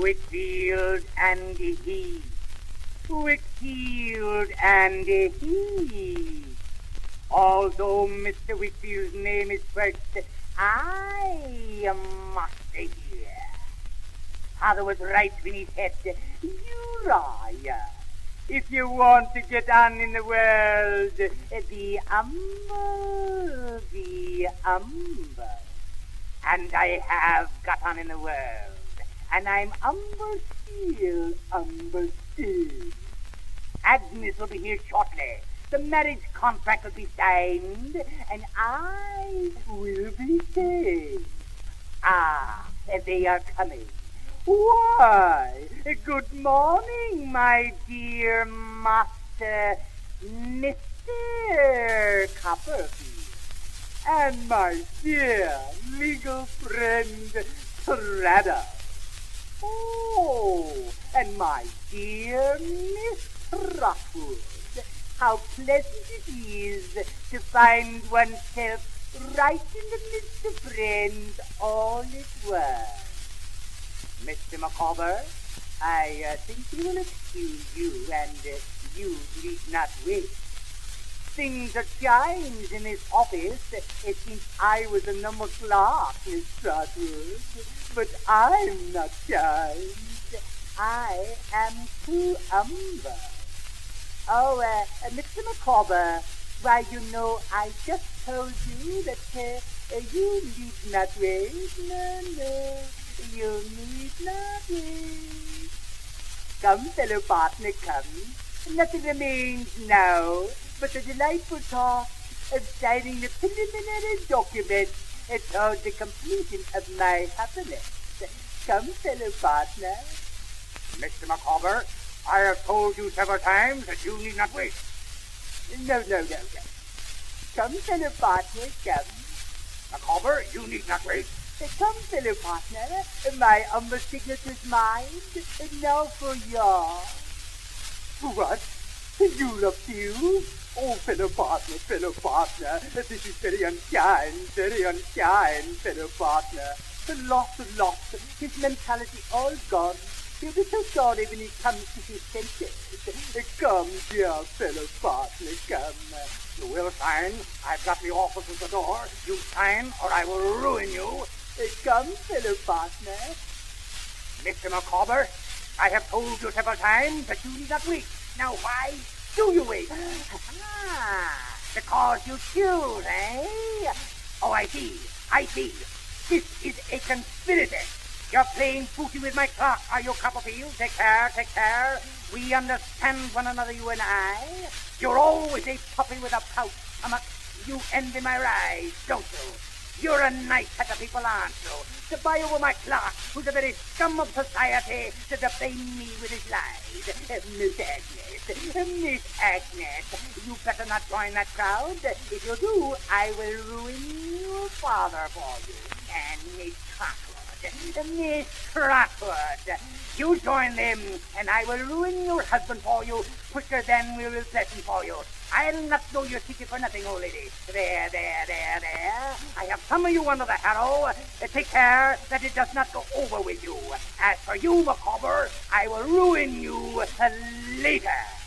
Whitfield and he. Whitfield and he. Although Mr. Whitfield's name is first, I must say here. Father was right when he said, Uriah, if you want to get on in the world, be humble, be humble. And I have got on in the world, and I'm humble still, humble still. Agnes will be here shortly. The marriage contract will be signed, and I will be saved. Ah, they are coming. Why, good morning, my dear master, Mr. Copperfield, and my dear legal friend, Traddles. Oh, and my dear Miss Trotwood, how pleasant it is to find oneself right in the midst of friends all at once. Mr. Micawber, I think you will excuse you, and you need not wait. Things are changed in this office since I was a number clerk, Miss Trotwood, but I'm not changed. I am too humble. Oh, Mr. Micawber, why, you know, I just told you that you need not wait. No. You need not wait. Come, fellow partner, come. Nothing remains now but the delightful task of signing the preliminary document toward the completion of my happiness. Come, fellow partner. Mr. Micawber, I have told you several times that you need not wait. No. Come, fellow partner, come. Micawber, you need not wait. Come, fellow partner, my humble signature's mine, now for yours. What? You refuse? Oh, fellow partner, this is very unkind, fellow partner. Lost, his mentality all gone. He'll be so sorry when he comes to his senses. Come, dear fellow partner, come. You will sign. I've got the office at the door. You sign, or I will ruin you. Come, fellow partner. Mr. Micawber, I have told you several times that you need not wait. Now, why do you wait? Because you choose, eh? Oh, I see. This is a conspiracy. You're playing footsie with my clock, are you, Copperfield? Take care. We understand one another, you and I. You're always a puppy with a pouch stomach. You envy my rise, don't you? You're a nice set of people, aren't you? To buy over my clerk, who's the very scum of society, to defame me with his lies. Miss Agnes, you better not join that crowd. If you do, I will ruin your father for you. And Miss Trotwood, you join them, and I will ruin your husband for you quicker than we will pleasant for you. I'll not know your secret for nothing, old lady. There. I have some of you under the harrow. Take care that it does not go over with you. As for you, Micawber, I will ruin you later.